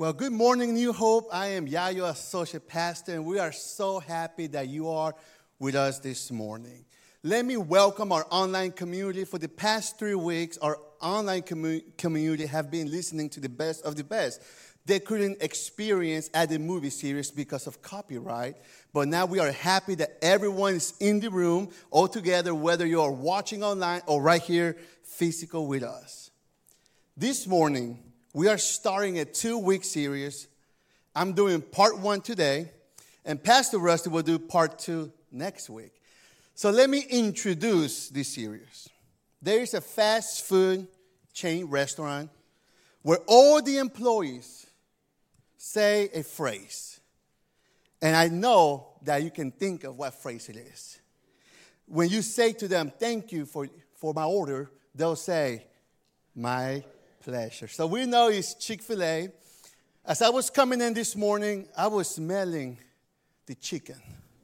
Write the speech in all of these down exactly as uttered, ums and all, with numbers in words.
Well, good morning, New Hope. I am Yayo, Associate Pastor, and we are so happy that you are with us this morning. Let me welcome our online community. For the past three weeks, our online commu- community have been listening to the best of the best. They couldn't experience at the movie series because of copyright, but now we are happy that everyone is in the room all together, whether you are watching online or right here physical with us. This morning, we are starting a two-week series. I'm doing part one today, and Pastor Rusty will do part two next week. So let me introduce this series. There is a fast food chain restaurant where all the employees say a phrase. And I know that you can think of what phrase it is. When you say to them, thank you for, for my order, they'll say, my pleasure. So we know it's Chick-fil-A. As I was coming in this morning, I was smelling the chicken.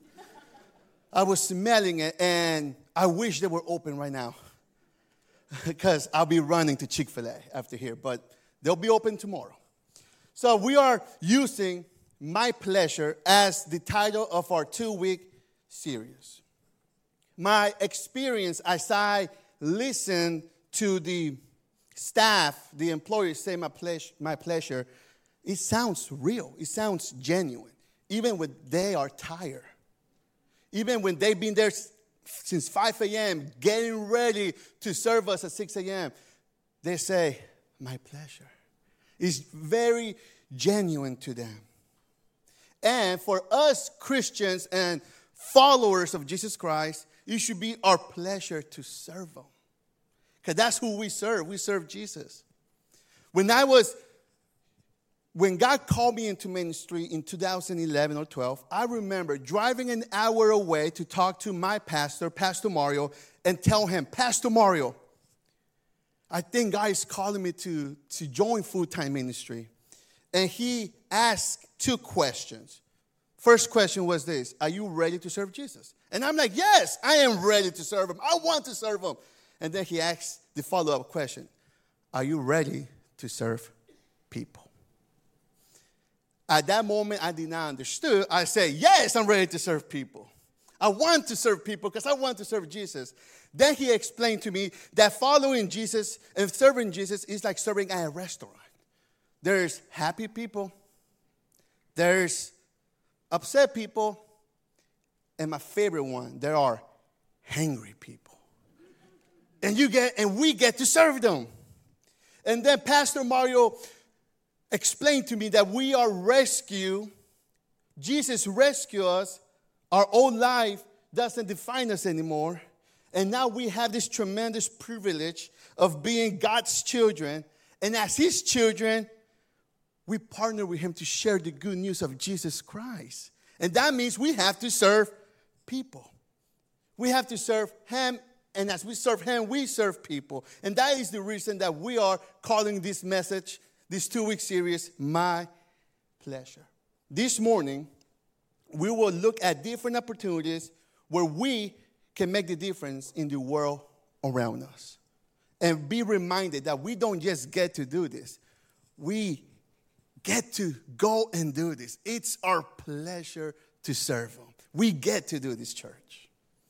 I was smelling it, and I wish they were open right now because I'll be running to Chick-fil-A after here, but they'll be open tomorrow. So we are using My Pleasure as the title of our two-week series. My experience as I listened to the staff, the employees say my pleasure, my pleasure, it sounds real. It sounds genuine. Even when they are tired. Even when they've been there since five a.m., getting ready to serve us at six a.m., they say, my pleasure. It's very genuine to them. And for us Christians and followers of Jesus Christ, it should be our pleasure to serve them. Because that's who we serve. We serve Jesus. When I was, when God called me into ministry in two thousand eleven or twelve, I remember driving an hour away to talk to my pastor, Pastor Mario, and tell him, Pastor Mario, I think God is calling me to, to join full-time ministry. And he asked two questions. First question was this: are you ready to serve Jesus? And I'm like, yes, I am ready to serve him. I want to serve him. And then he asked the follow-up question: are you ready to serve people? At that moment, I did not understand. I said, yes, I'm ready to serve people. I want to serve people because I want to serve Jesus. Then he explained to me that following Jesus and serving Jesus is like serving at a restaurant. There's happy people, there's upset people, and my favorite one, there are hungry people. And you get and we get to serve them. And then Pastor Mario explained to me that we are rescued. Jesus rescued us. Our old life doesn't define us anymore. And now we have this tremendous privilege of being God's children. And as his children, we partner with him to share the good news of Jesus Christ. And that means we have to serve people. We have to serve him. And as we serve him, we serve people. And that is the reason that we are calling this message, this two-week series, My Pleasure. This morning, we will look at different opportunities where we can make the difference in the world around us. And be reminded that we don't just get to do this. We get to go and do this. It's our pleasure to serve him. We get to do this, church.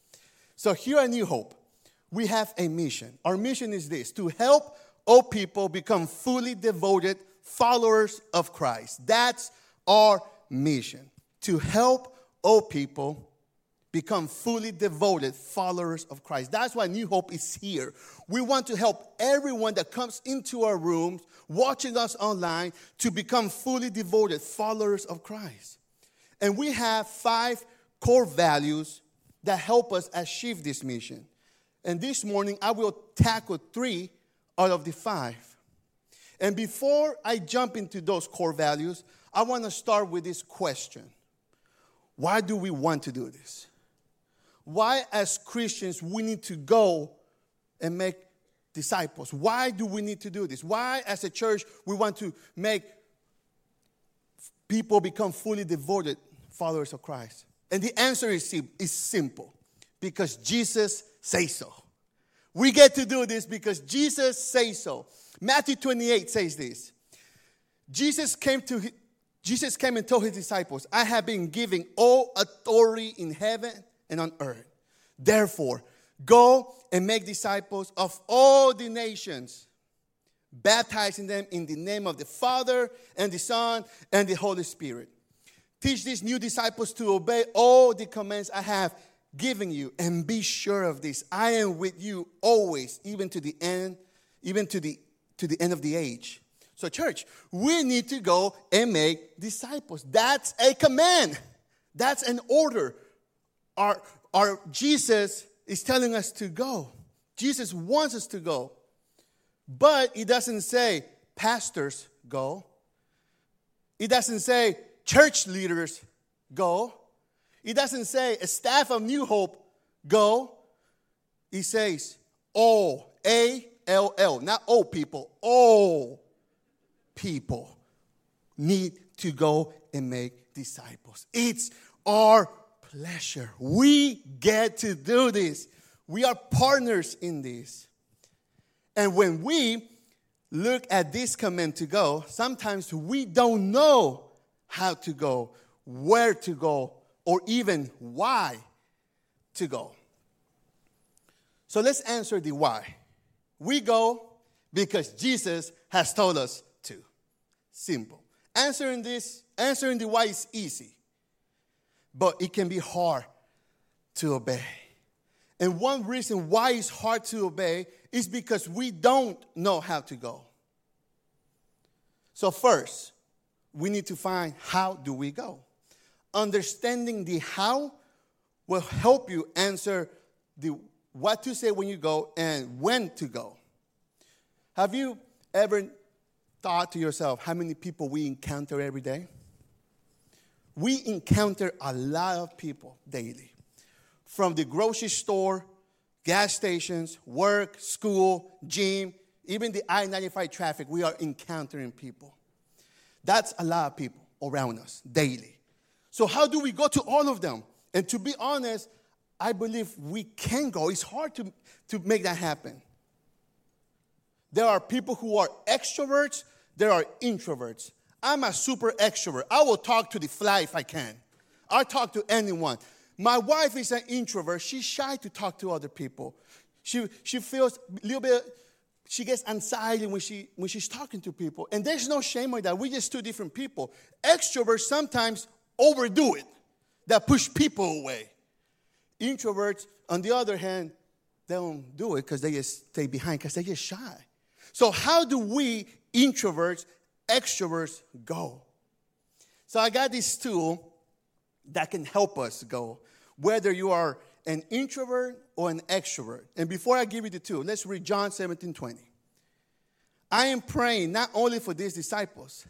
So here at New Hope, we have a mission. Our mission is this: to help all people become fully devoted followers of Christ. That's our mission. To help all people become fully devoted followers of Christ. That's why New Hope is here. We want to help everyone that comes into our rooms, watching us online, to become fully devoted followers of Christ. And we have five core values that help us achieve this mission. And this morning, I will tackle three out of the five. And before I jump into those core values, I want to start with this question. Why do we want to do this? Why, as Christians, we need to go and make disciples? Why do we need to do this? Why, as a church, we want to make people become fully devoted followers of Christ? And the answer is, is simple. Because Jesus says so. We get to do this because Jesus says so. Matthew twenty-eight says this: Jesus came to Jesus came and told his disciples, I have been given all authority in heaven and on earth. Therefore, go and make disciples of all the nations, baptizing them in the name of the Father and the Son and the Holy Spirit. Teach these new disciples to obey all the commands I have given you, and be sure of this: I am with you always, even to the end, even to the to the end of the age. So, church, we need to go and make disciples. That's a command. That's an order. Our, our Jesus is telling us to go. Jesus wants us to go. But it doesn't say pastors go. It doesn't say church leaders go. It doesn't say a staff of New Hope go. It says all, A L L, not all people, all people need to go and make disciples. It's our pleasure. We get to do this. We are partners in this. And when we look at this command to go, sometimes we don't know how to go, where to go, or even why to go. So let's answer the why. We go because Jesus has told us to. Simple. Answering this, answering the why is easy, but it can be hard to obey. And one reason why it's hard to obey is because we don't know how to go. So first, we need to find how do we go. Understanding the how will help you answer the what to say when you go and when to go. Have you ever thought to yourself how many people we encounter every day? We encounter a lot of people daily. From the grocery store, gas stations, work, school, gym, even the I ninety-five traffic, we are encountering people. That's a lot of people around us daily. So how do we go to all of them? And to be honest, I believe we can go. It's hard to, to make that happen. There are people who are extroverts. There are introverts. I'm a super extrovert. I will talk to the fly if I can. I'll talk to anyone. My wife is an introvert. She's shy to talk to other people. She, she feels a little bit, she gets anxiety when, she, when she's talking to people. And there's no shame in that. We're just two different people. Extroverts sometimes overdo it. That push people away. Introverts, on the other hand, they don't do it because they just stay behind because they're just shy. So how do we introverts, extroverts go? So I got this tool that can help us go, whether you are an introvert or an extrovert. And before I give you the tool, let's read John seventeen twenty. I am praying not only for these disciples,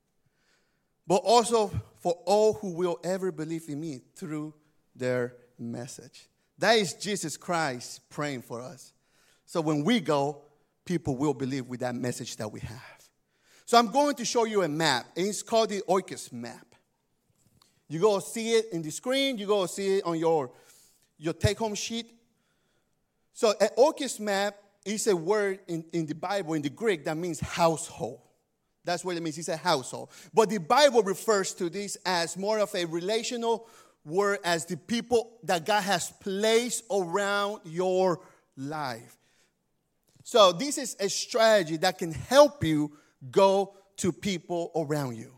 but also for all who will ever believe in me through their message. That is Jesus Christ praying for us. So when we go, people will believe with that message that we have. So I'm going to show you a map, and it's called the Oikos map. You go see it in the screen. You go see it on your, your take-home sheet. So an Oikos map is a word in, in the Bible, in the Greek, that means household. That's what it means. It's a household. But the Bible refers to this as more of a relational word, as the people that God has placed around your life. So this is a strategy that can help you go to people around you.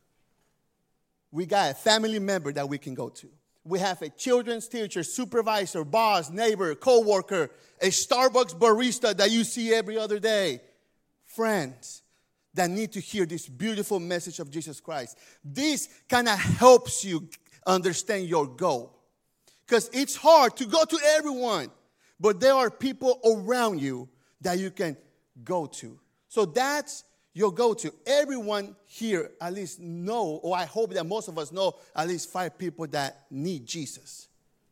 We got a family member that we can go to. We have a children's teacher, supervisor, boss, neighbor, co-worker, a Starbucks barista that you see every other day. Friends that need to hear this beautiful message of Jesus Christ. This kind of helps you understand your goal. Because it's hard to go to everyone. But there are people around you that you can go to. So that's your go-to. Everyone here at least know, or I hope that most of us know, at least five people that need Jesus.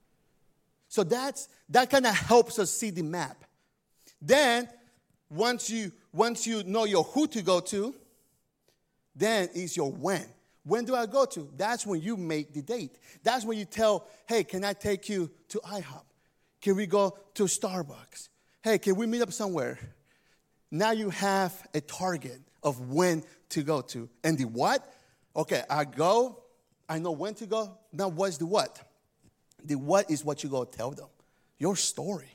So that's that kind of helps us see the map. Then, once you once you know your who to go to, then is your when. When do I go to? That's when you make the date. That's when you tell, hey, can I take you to IHOP? Can we go to Starbucks? Hey, can we meet up somewhere? Now you have a target of when to go to. And the what? Okay, I go. I know when to go. Now, what's the what? The what is what you go tell them. Your story.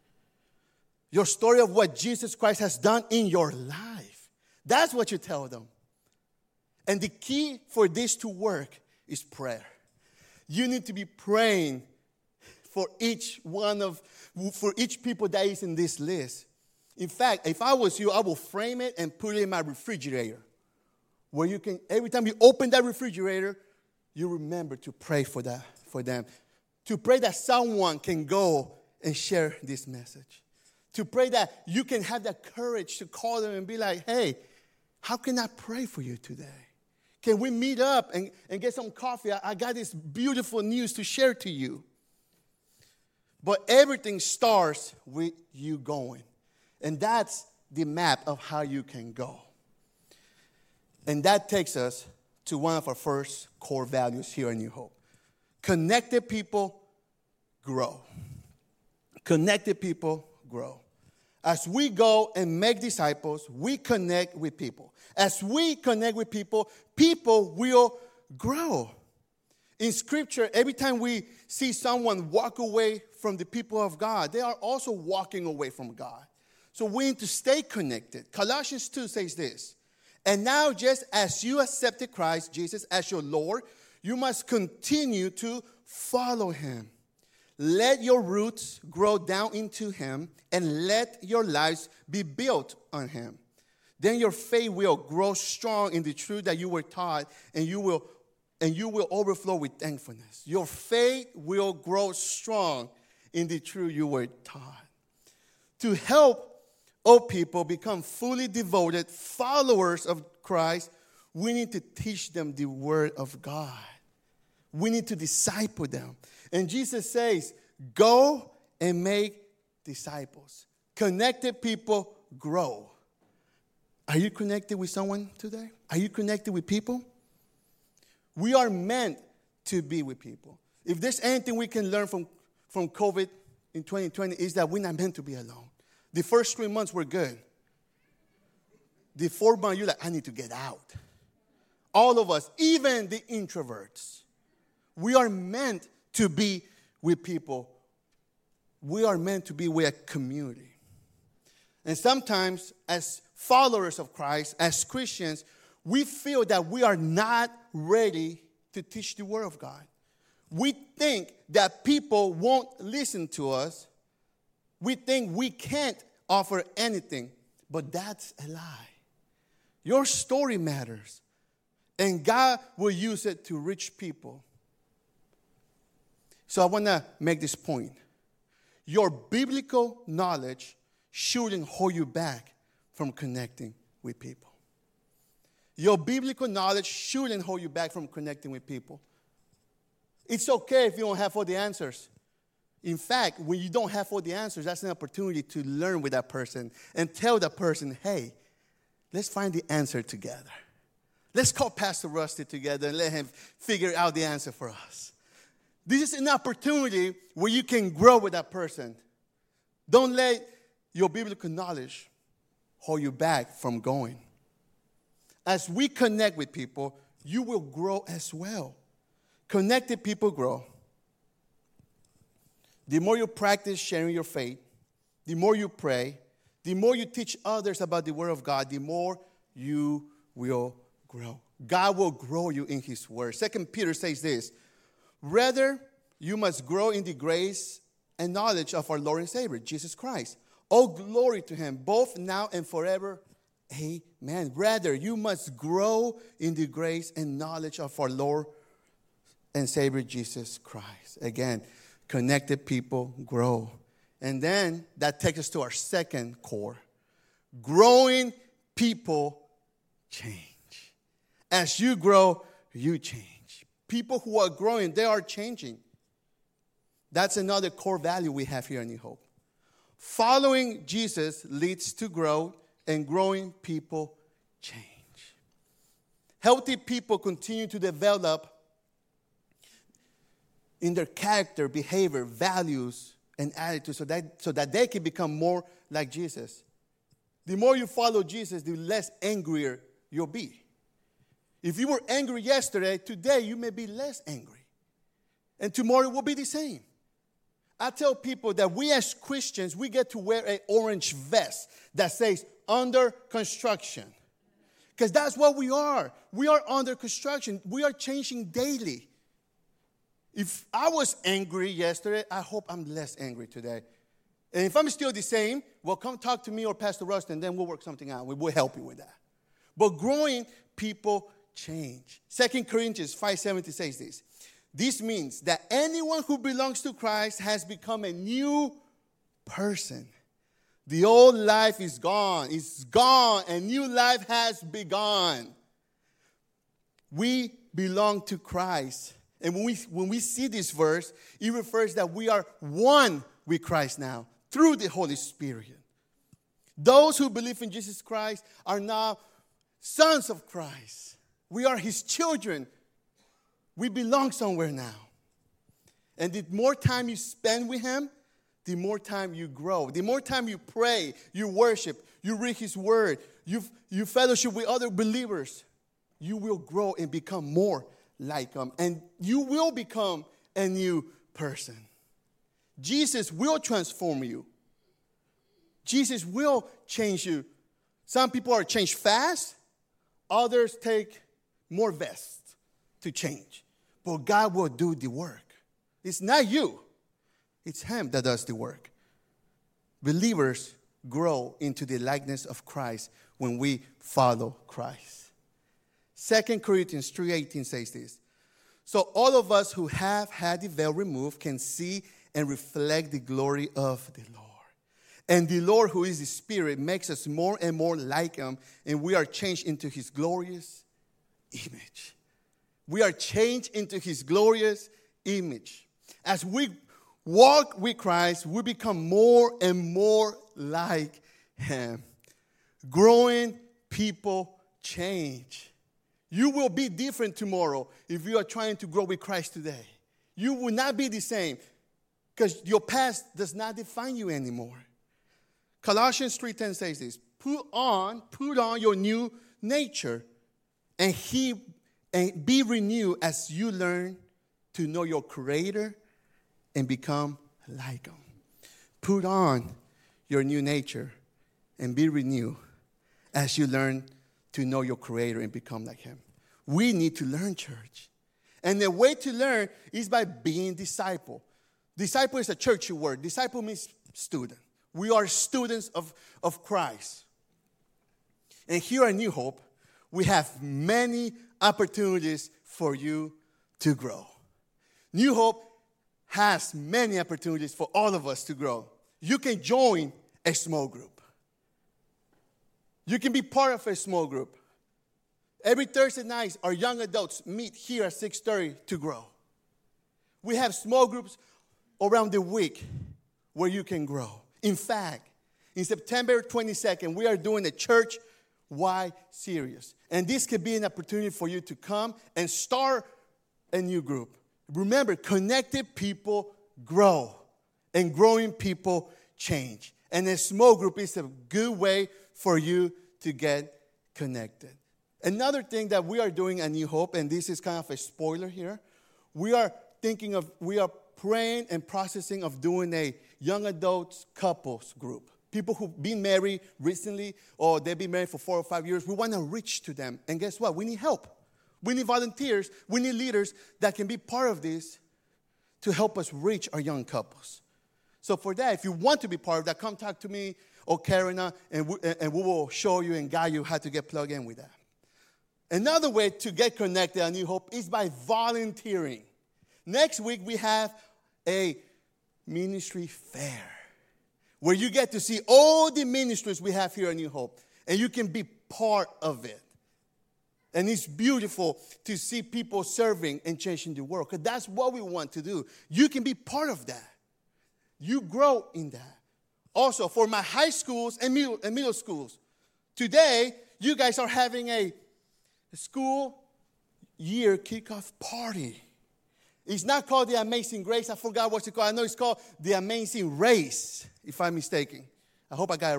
Your story of what Jesus Christ has done in your life. That's what you tell them. And the key for this to work is prayer. You need to be praying for each one of, for each people that is in this list. In fact, if I was you, I will frame it and put it in my refrigerator. Where you can, every time you open that refrigerator, you remember to pray for that, for them. To pray that someone can go and share this message. To pray that you can have that courage to call them and be like, hey, how can I pray for you today? Can we meet up and, and get some coffee? I, I got this beautiful news to share to you. But everything starts with you going. And that's the map of how you can go. And that takes us to one of our first core values here in New Hope. Connected people grow. Connected people grow. As we go and make disciples, we connect with people. As we connect with people, people will grow. In Scripture, every time we see someone walk away from the people of God, they are also walking away from God. So we need to stay connected. Colossians two says this, and now just as you accepted Christ Jesus as your Lord, you must continue to follow him. Let your roots grow down into him and let your lives be built on him. Then your faith will grow strong in the truth that you were taught, and you will and you will overflow with thankfulness. Your faith will grow strong in the truth you were taught. To help all people become fully devoted followers of Christ, we need to teach them the word of God. We need to disciple them. And Jesus says, go and make disciples. Connected people grow. Are you connected with someone today? Are you connected with people? We are meant to be with people. If there's anything we can learn from, from COVID in twenty twenty, is that we're not meant to be alone. The first three months were good. The fourth month, you're like, I need to get out. All of us, even the introverts, we are meant to be with people. We are meant to be with a community. And sometimes, as followers of Christ, as Christians, we feel that we are not ready to teach the Word of God. We think that people won't listen to us. We think we can't offer anything, but that's a lie. Your story matters, and God will use it to reach people. So I want to make this point. Your biblical knowledge shouldn't hold you back from connecting with people. Your biblical knowledge shouldn't hold you back from connecting with people. It's okay if you don't have all the answers. In fact, when you don't have all the answers, that's an opportunity to learn with that person and tell that person, hey, let's find the answer together. Let's call Pastor Rusty together and let him figure out the answer for us. This is an opportunity where you can grow with that person. Don't let your biblical knowledge hold you back from going. As we connect with people, you will grow as well. Connected people grow. The more you practice sharing your faith, the more you pray, the more you teach others about the Word of God, the more you will grow. God will grow you in his Word. Second Peter says this, rather, you must grow in the grace and knowledge of our Lord and Savior, Jesus Christ. All glory to him, both now and forever. Amen. Rather, you must grow in the grace and knowledge of our Lord and Savior, Jesus Christ. Again, connected people grow. And then that takes us to our second core. Growing people change. As you grow, you change. People who are growing, they are changing. That's another core value we have here in New Hope. Following Jesus leads to growth, and growing people change. Healthy people continue to develop in their character, behavior, values, and attitudes so that, so that they can become more like Jesus. The more you follow Jesus, the less angrier you'll be. If you were angry yesterday, today you may be less angry. And tomorrow will be the same. I tell people that we as Christians, we get to wear an orange vest that says under construction. Because that's what we are. We are under construction. We are changing daily. If I was angry yesterday, I hope I'm less angry today. And if I'm still the same, well, come talk to me or Pastor Rustin, and then we'll work something out. We will help you with that. But growing people change. Second Corinthians five seventy says this. This means that anyone who belongs to Christ has become a new person. The old life is gone. It's gone. A new life has begun. We belong to Christ. And when we, when we see this verse, it refers that we are one with Christ now through the Holy Spirit. Those who believe in Jesus Christ are now sons of Christ. We are his children. We belong somewhere now. And the more time you spend with him, the more time you grow. The more time you pray, you worship, you read his word, you, you fellowship with other believers, you will grow and become more like him. And you will become a new person. Jesus will transform you. Jesus will change you. Some people are changed fast. Others take more vests to change. But God will do the work. It's not you. It's him that does the work. Believers grow into the likeness of Christ when we follow Christ. Second Corinthians three eighteen says this. So all of us who have had the veil removed can see and reflect the glory of the Lord. And the Lord, who is the Spirit, makes us more and more like him, and we are changed into his glorious image. We are changed into his glorious image. As we walk with Christ, we become more and more like him. Growing people change. You will be different tomorrow if you are trying to grow with Christ today. You will not be the same because your past does not define you anymore. Colossians three ten says this. Put on, put on your new nature and he and be renewed as you learn to know your Creator and become like him. Put on your new nature and be renewed as you learn to know your Creator and become like him. We need to learn, church. And the way to learn is by being disciple. Disciple is a churchy word. Disciple means student. We are students of, of Christ. And here at New Hope, we have many opportunities for you to grow. New Hope has many opportunities for all of us to grow. You can join a small group. You can be part of a small group. Every Thursday night, our young adults meet here at six thirty to grow. We have small groups around the week where you can grow. In fact, in September twenty-second, we are doing a church-wide series. And this could be an opportunity for you to come and start a new group. Remember, connected people grow, and growing people change. And a small group is a good way for you to get connected. Another thing that we are doing at New Hope, and this is kind of a spoiler here, we are thinking of, we are praying and processing of doing a young adults couples group. People who've been married recently or they've been married for four or five years, we want to reach to them. And guess what? We need help. We need volunteers. We need leaders that can be part of this to help us reach our young couples. So for that, if you want to be part of that, come talk to me or Karina, and we, and we will show you and guide you how to get plugged in with that. Another way to get connected at New Hope is by volunteering. Next week, we have a ministry fair where you get to see all the ministries we have here at New Hope, and you can be part of it. And it's beautiful to see people serving and changing the world, because that's what we want to do. You can be part of that. You grow in that. Also, for my high schools and middle, and middle schools, today, you guys are having a school year kickoff party. It's not called the Amazing Grace. I forgot what it's called. I know it's called the Amazing Race, if I'm mistaken. I hope I got it right.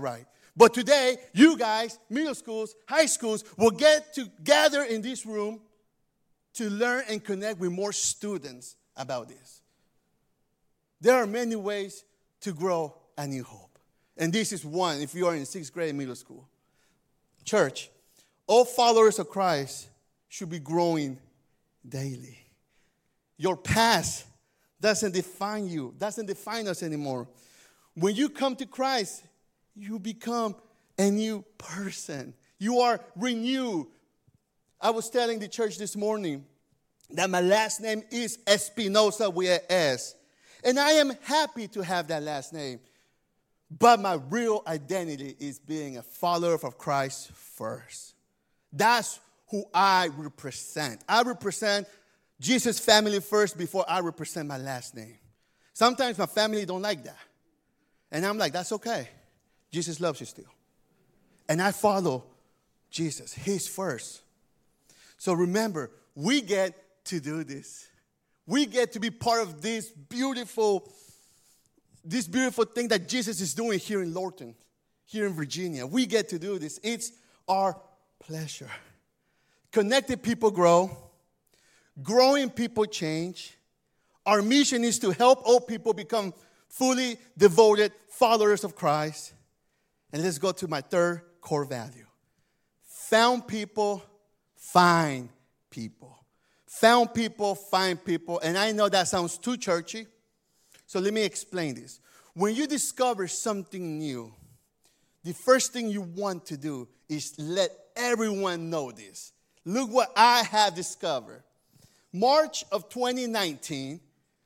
But today, you guys, middle schools, high schools, will get to gather in this room to learn and connect with more students about this. There are many ways to grow a new hope. And this is one if you are in sixth grade middle school. Church, all followers of Christ should be growing daily. Your past doesn't define you, doesn't define us anymore. When you come to Christ, you become a new person. You are renewed. I was telling the church this morning that my last name is Espinosa with an S. And I am happy to have that last name. But my real identity is being a follower of Christ first. That's who I represent. I represent Jesus' family first before I represent my last name. Sometimes my family don't like that. And I'm like, that's okay. Jesus loves you still. And I follow Jesus. He's first. So remember, we get to do this. We get to be part of this beautiful, this beautiful thing that Jesus is doing here in Lorton, here in Virginia. We get to do this. It's our pleasure. Connected people grow. Growing people change. Our mission is to help all people become fully devoted followers of Christ. And let's go to my third core value. Found people, find people. Found people, find people. And I know that sounds too churchy. So let me explain this. When you discover something new, the first thing you want to do is let everyone know this. Look what I have discovered. March of twenty nineteen,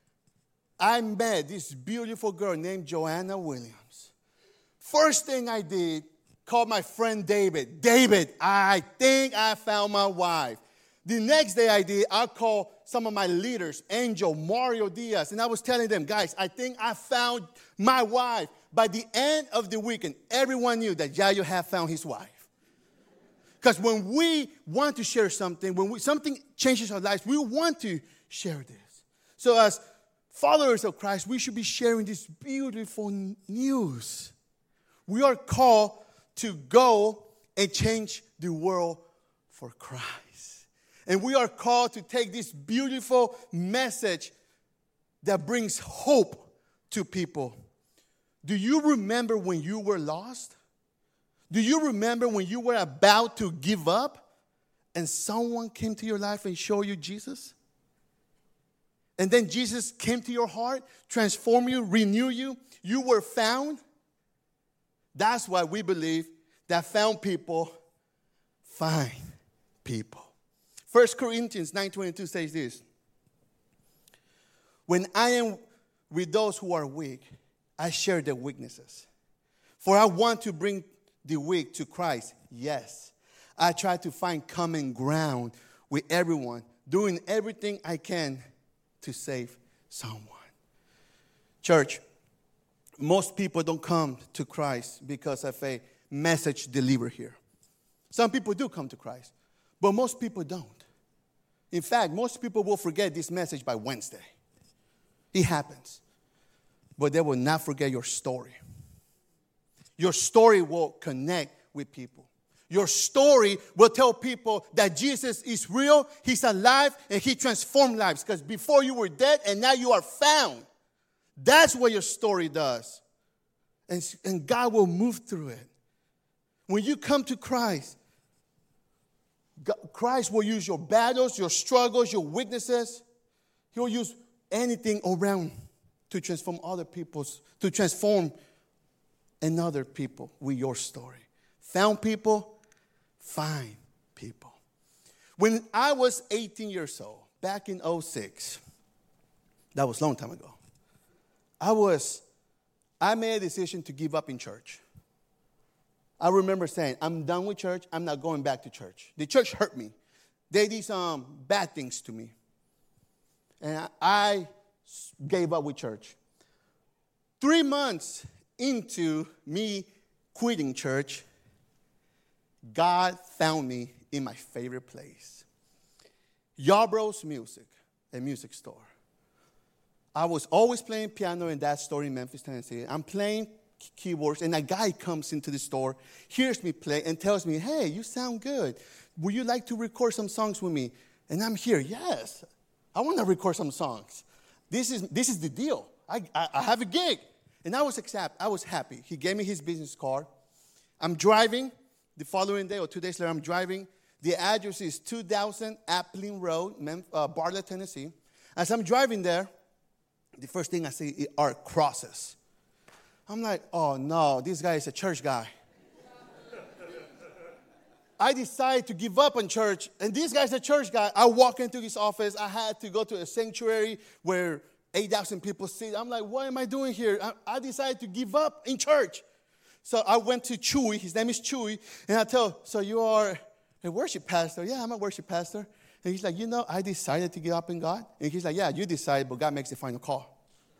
I met this beautiful girl named Joanna Williams. First thing I did, called my friend David. David, I think I found my wife. The next day I did, I called some of my leaders, Angel, Mario Diaz, and I was telling them, guys, I think I found my wife. By the end of the weekend, everyone knew that Yayo had found his wife. Because when we want to share something, when we, something changes our lives, we want to share this. So as followers of Christ, we should be sharing this beautiful news. We are called to go and change the world for Christ. And we are called to take this beautiful message that brings hope to people. Do you remember when you were lost? Do you remember when you were about to give up and someone came to your life and showed you Jesus? And then Jesus came to your heart, transformed you, renewed you. You were found. That's why we believe that found people find people. First Corinthians nine twenty-two says this. When I am with those who are weak, I share their weaknesses. For I want to bring the weak to Christ. Yes, I try to find common ground with everyone, doing everything I can to save someone. Church, most people don't come to Christ because of a message delivered here. Some people do come to Christ, but most people don't. In fact, most people will forget this message by Wednesday. It happens. But they will not forget your story. Your story will connect with people. Your story will tell people that Jesus is real, He's alive, and He transformed lives. Because before you were dead, and now you are found. That's what your story does. And, and God will move through it. When you come to Christ, God, Christ will use your battles, your struggles, your weaknesses. He will use anything around to transform other people's, to transform another people with your story. Found people, find people. When I was eighteen years old, back in oh six, that was a long time ago, I was, I made a decision to give up in church. I remember saying, I'm done with church, I'm not going back to church. The church hurt me. They did some bad things to me. And I gave up with church. Three months into me quitting church, God found me in my favorite place. Yarbrough's Music, a music store. I was always playing piano in that store in Memphis, Tennessee. I'm playing keyboards, and a guy comes into the store, hears me play, and tells me, hey, you sound good. Would you like to record some songs with me? And I'm here, yes. I want to record some songs. This is this is the deal. I, I, I have a gig. And I was accept, I was happy. He gave me his business card. I'm driving. The following day or two days later, I'm driving. The address is two thousand Appling Road, Mem- uh, Bartlett, Tennessee. As I'm driving there, the first thing I see are crosses. I'm like, oh, no, this guy is a church guy. I decided to give up on church, and this guy's a church guy. I walk into his office. I had to go to a sanctuary where eight thousand people sit. I'm like, what am I doing here? I, I decided to give up in church. So I went to Chewy. His name is Chewy. And I tell him, so you are a worship pastor? Yeah, I'm a worship pastor. And he's like, you know, I decided to give up in God. And he's like, yeah, you decided, but God makes the final call.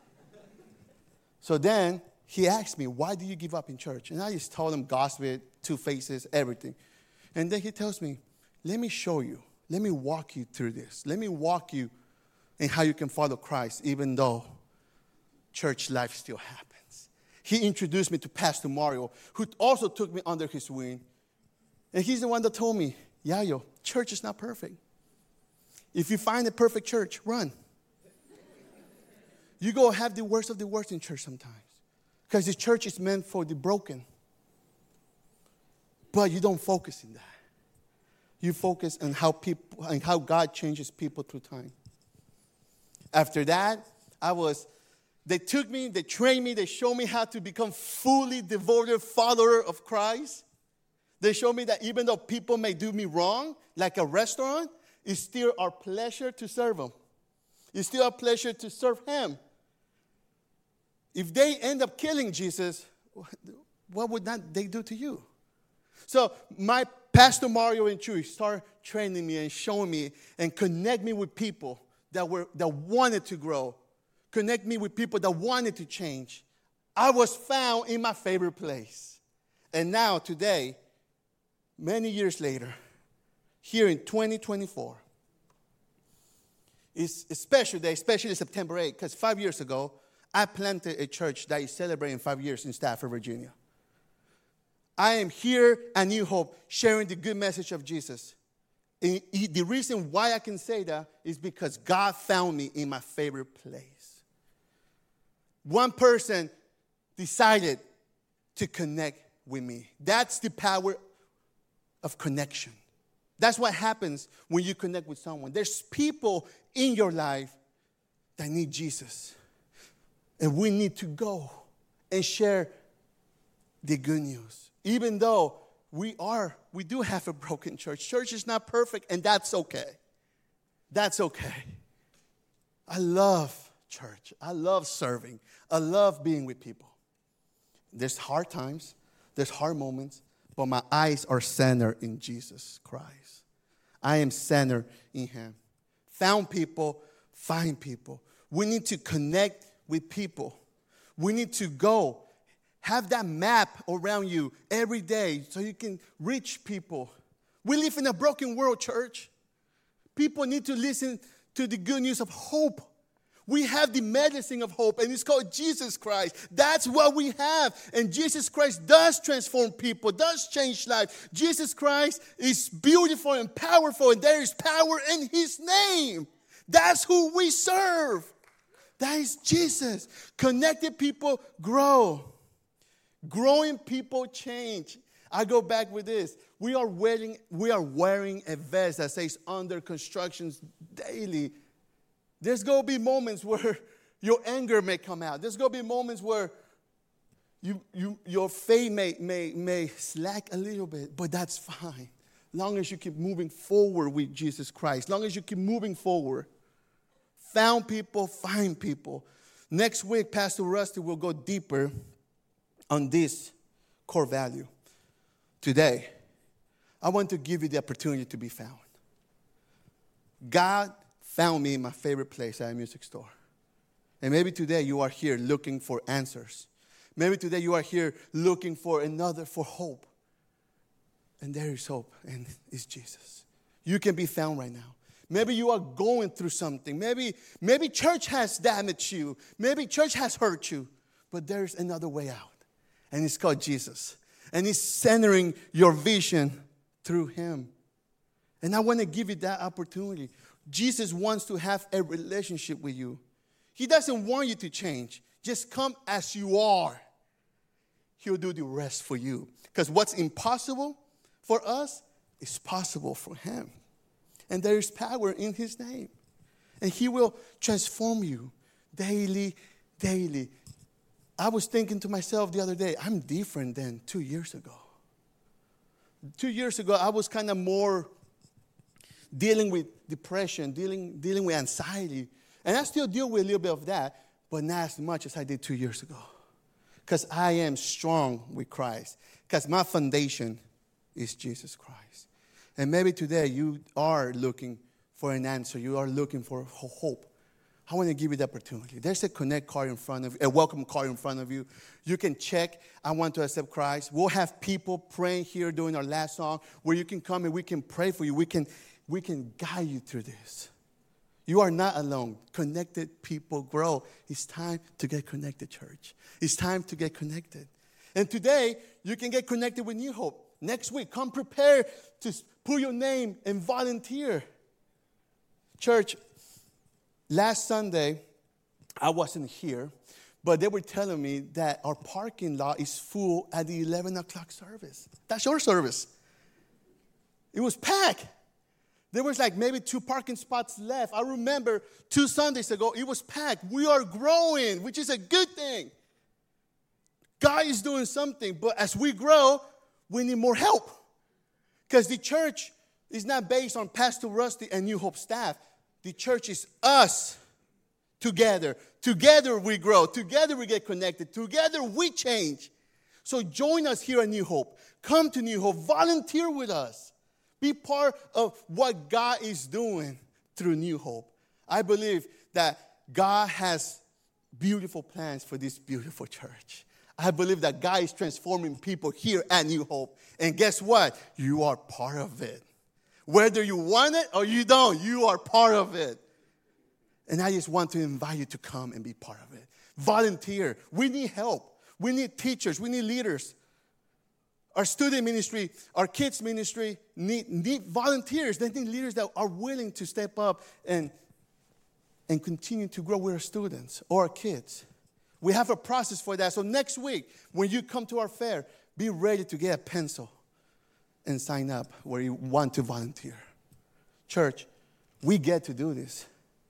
So then he asked me, why do you give up in church? And I just told him gospel, two faces, everything. And then he tells me, let me show you. Let me walk you through this. Let me walk you in how you can follow Christ, even though church life still happens. He introduced me to Pastor Mario, who also took me under his wing. And he's the one that told me, Yayo, church is not perfect. If you find a perfect church, run. You go have the worst of the worst in church sometimes. Because the church is meant for the broken. But you don't focus in that. You focus on how people and how God changes people through time. After that, I was, they took me, they trained me, they showed me how to become fully devoted follower of Christ. They showed me that even though people may do me wrong, like a restaurant, it's still our pleasure to serve them. It's still our pleasure to serve him. If they end up killing Jesus, what would not they do to you? So my Pastor Mario and Chewy started training me and showing me and connect me with people that were that wanted to grow. Connect me with people that wanted to change. I was found in my favorite place. And now, today, many years later, here in twenty twenty-four, it's a special day, especially September eighth, because five years ago, I planted a church that is celebrating five years in Stafford, Virginia. I am here at New Hope sharing the good message of Jesus. And the reason why I can say that is because God found me in my favorite place. One person decided to connect with me. That's the power of connection. That's what happens when you connect with someone. There's people in your life that need Jesus. And we need to go and share the good news. Even though we are, we do have a broken church. Church is not perfect, and that's okay. That's okay. I love church. I love serving. I love being with people. There's hard times. There's hard moments. But my eyes are centered in Jesus Christ. I am centered in him. Found people, find people. We need to connect with people. We need to go. Have that map around you every day so you can reach people. We live in a broken world, church. People need to listen to the good news of hope. We have the medicine of hope, and it's called Jesus Christ. That's what we have. And Jesus Christ does transform people, does change life. Jesus Christ is beautiful and powerful, and there is power in his name. That's who we serve. That is Jesus. Connected people grow. Growing people change. I go back with this. We are wearing, we are wearing a vest that says under construction daily. There's going to be moments where your anger may come out. There's going to be moments where you, you, your faith may, may, may slack a little bit, but that's fine. Long as you keep moving forward with Jesus Christ. Long as you keep moving forward. Found people, find people. Next week, Pastor Rusty will go deeper on this core value. Today, I want to give you the opportunity to be found. God found me in my favorite place at a music store. And maybe today you are here looking for answers. Maybe today you are here looking for another, for hope. And there is hope, and it's Jesus. You can be found right now. Maybe you are going through something. Maybe, maybe church has damaged you. Maybe church has hurt you. But there's another way out. And it's called Jesus. And He's centering your vision through Him. And I want to give you that opportunity. Jesus wants to have a relationship with you. He doesn't want you to change. Just come as you are. He'll do the rest for you. Because what's impossible for us is possible for Him. And there is power in His name. And He will transform you daily, daily. I was thinking to myself the other day, I'm different than two years ago. Two years ago, I was kind of more dealing with depression, dealing, dealing with anxiety. And I still deal with a little bit of that, but not as much as I did two years ago. Because I am strong with Christ. Because my foundation is Jesus Christ. And maybe today you are looking for an answer. You are looking for hope. I want to give you the opportunity. There's a connect card in front of you, a welcome card in front of you. You can check, I want to accept Christ. We'll have people praying here during our last song where you can come and we can pray for you. We can, we can guide you through this. You are not alone. Connected people grow. It's time to get connected, church. It's time to get connected. And today, you can get connected with New Hope. Next week, come prepare to put your name and volunteer. Church, last Sunday, I wasn't here, but they were telling me that our parking lot is full at the eleven o'clock service. That's your service. It was packed. There was like maybe two parking spots left. I remember two Sundays ago, it was packed. We are growing, which is a good thing. God is doing something, but as we grow, we need more help. Because the church is not based on Pastor Rusty and New Hope staff. The church is us together. Together we grow. Together we get connected. Together we change. So join us here at New Hope. Come to New Hope. Volunteer with us. Be part of what God is doing through New Hope. I believe that God has beautiful plans for this beautiful church. I believe that God is transforming people here at New Hope. And guess what? You are part of it. Whether you want it or you don't, you are part of it. And I just want to invite you to come and be part of it. Volunteer. We need help. We need teachers. We need leaders. Our student ministry, our kids ministry need, need volunteers. They need leaders that are willing to step up and, and continue to grow with our students or our kids. We have a process for that. So next week, when you come to our fair, be ready to get a pencil and sign up where you want to volunteer. Church, we get to do this.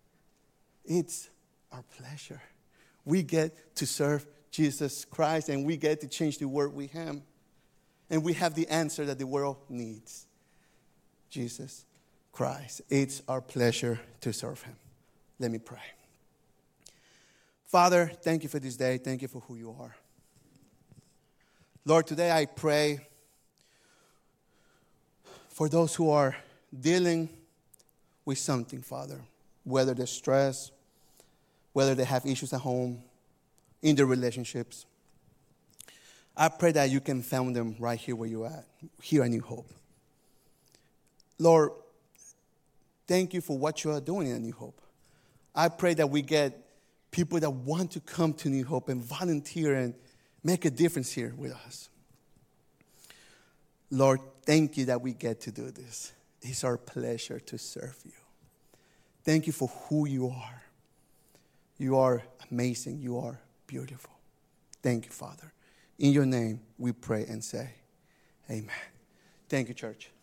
It's our pleasure. We get to serve Jesus Christ, and we get to change the world with Him. And we have the answer that the world needs. Jesus Christ. It's our pleasure to serve Him. Let me pray. Father, thank you for this day. Thank you for who you are. Lord, today I pray for those who are dealing with something, Father, whether they're stressed, whether they have issues at home, in their relationships. I pray that you can find them right here where you're at, here at New Hope. Lord, thank you for what you are doing at New Hope. I pray that we get people that want to come to New Hope and volunteer and make a difference here with us. Lord, thank you that we get to do this. It's our pleasure to serve you. Thank you for who you are. You are amazing. You are beautiful. Thank you, Father. In your name, we pray and say, amen. Thank you, church.